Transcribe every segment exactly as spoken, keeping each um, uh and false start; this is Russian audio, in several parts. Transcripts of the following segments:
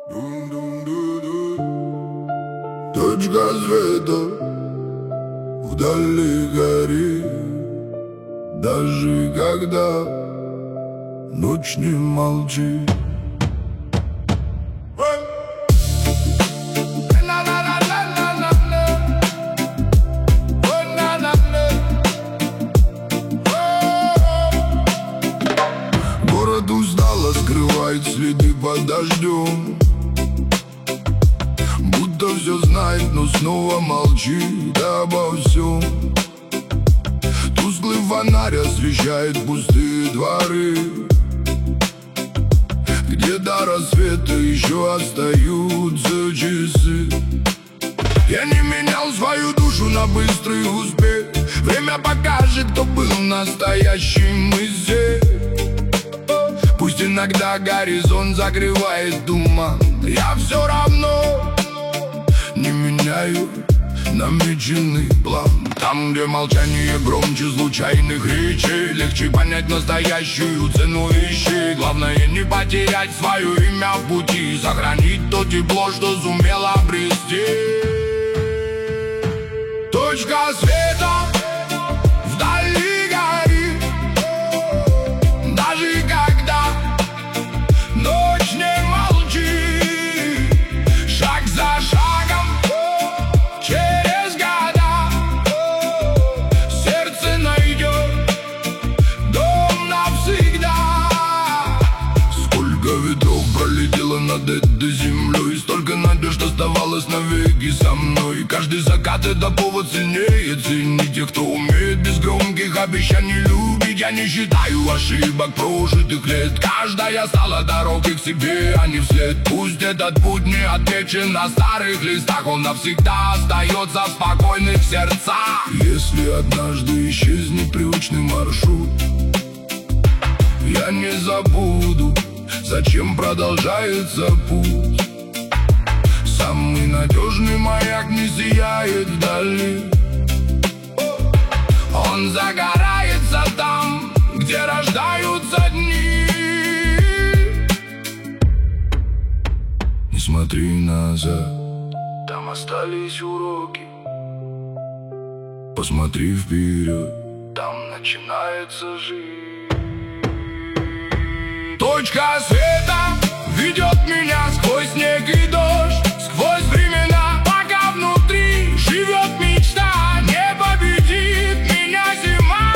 Точка света вдали горит, даже когда ночь не молчит. Город устало скрывает следы под дождем, будто все знает, но снова молчит обо всем. Тусклый фонарь освещает пустые дворы, где до рассвета еще остаются часы. Я не менял свою душу на быстрый успех. Время покажет, кто был настоящим из всех. Пусть иногда горизонт закрывает туман, я все равно не меняю намеченный план. Там, где молчание громче случайных речей, легче понять настоящую цену вещей. Главное не потерять свое имя в пути, сохранить то тепло, что сумел обрести. Точка света вдали горит, даже когда ночь не молчит. Шаг за шагом через года сердце найдет дом навсегда. Сколько ветров пролетело над этой землей, столько надежд оставалось навеки со мной. Каждый закат — это повод сильнее ценить тех, кто умеет без громких обещаний любить. Я не считаю ошибок прожитых лет, каждая стала дорогой к себе, а не вслед. Пусть этот путь не отмечен на старых листах, он навсегда остается в спокойных сердцах. Если однажды исчезнет привычный маршрут, я не забуду, зачем продолжается путь. Самый надежный маяк не сияет вдали, он загорается там, где рождаются дни. Не смотри назад, там остались уроки. Посмотри вперед, там начинается жизнь. Точка света ведет меня сквозь снег и дождь, сквозь времена, пока внутри живет мечта. Не победит меня зима.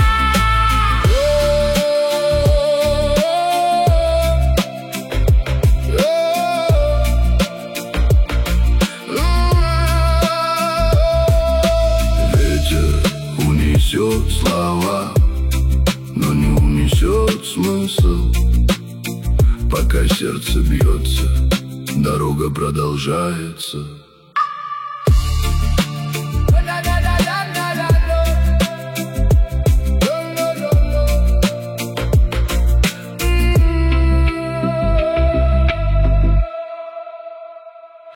Ветер унесет слова, но не унесет смысл. Пока сердце бьется, дорога продолжается.